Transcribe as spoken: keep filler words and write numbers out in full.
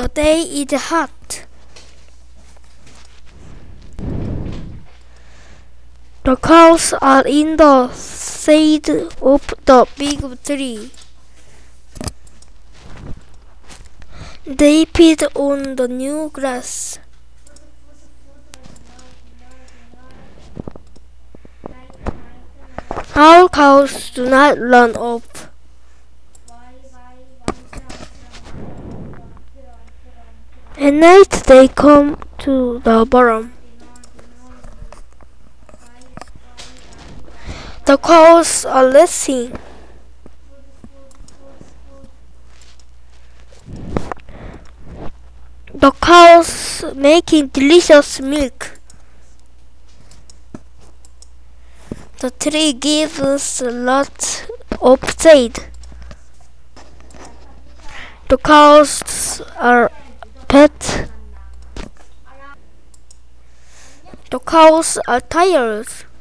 The day is hot. The cows are in the shade of the big tree. They feed on the new grass. Our cows do not run off. At night they come to the bottom. The cows are resting. The cows making delicious milk. The tree gives us a lot of shade. The cows are pet. The cows are tired.